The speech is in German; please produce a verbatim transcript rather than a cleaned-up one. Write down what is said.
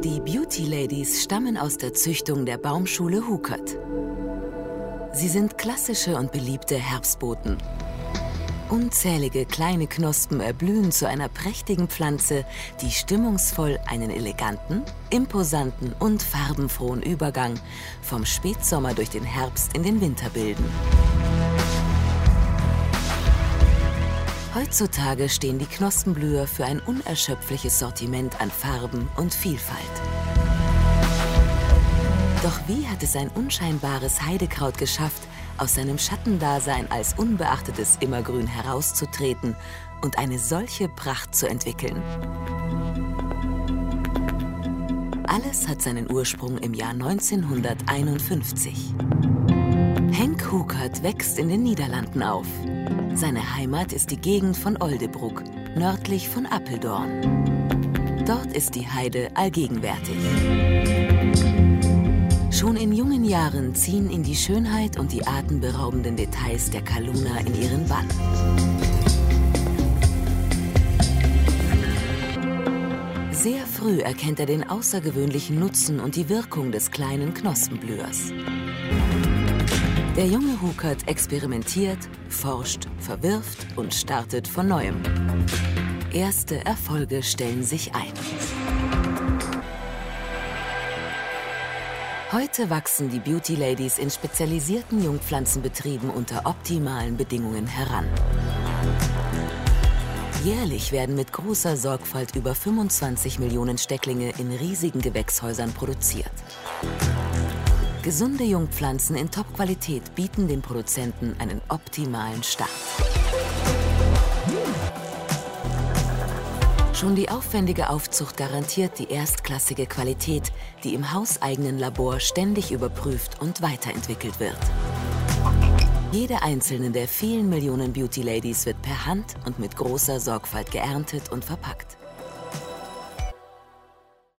Die Beauty Ladies stammen aus der Züchtung der Baumschule Huckert. Sie sind klassische und beliebte Herbstboten. Unzählige kleine Knospen erblühen zu einer prächtigen Pflanze, die stimmungsvoll einen eleganten, imposanten und farbenfrohen Übergang vom Spätsommer durch den Herbst in den Winter bilden. Heutzutage stehen die Knospenblüher für ein unerschöpfliches Sortiment an Farben und Vielfalt. Doch wie hat es ein unscheinbares Heidekraut geschafft, aus seinem Schattendasein als unbeachtetes Immergrün herauszutreten und eine solche Pracht zu entwickeln? Alles hat seinen Ursprung im Jahr neunzehnhunderteinundfünfzig. Henk Huckert wächst in den Niederlanden auf. Seine Heimat ist die Gegend von Oldebroek, nördlich von Apeldoorn. Dort ist die Heide allgegenwärtig. Schon in jungen Jahren ziehen ihn die Schönheit und die atemberaubenden Details der Kaluna in ihren Bann. Sehr früh erkennt er den außergewöhnlichen Nutzen und die Wirkung des kleinen Knospenblühers. Der junge Huckert experimentiert, forscht, verwirft und startet von Neuem. Erste Erfolge stellen sich ein. Heute wachsen die Beauty Ladies in spezialisierten Jungpflanzenbetrieben unter optimalen Bedingungen heran. Jährlich werden mit großer Sorgfalt über fünfundzwanzig Millionen Stecklinge in riesigen Gewächshäusern produziert. Gesunde Jungpflanzen in Top-Qualität bieten den Produzenten einen optimalen Start. Schon die aufwendige Aufzucht garantiert die erstklassige Qualität, die im hauseigenen Labor ständig überprüft und weiterentwickelt wird. Jede einzelne der vielen Millionen Beauty Ladies wird per Hand und mit großer Sorgfalt geerntet und verpackt.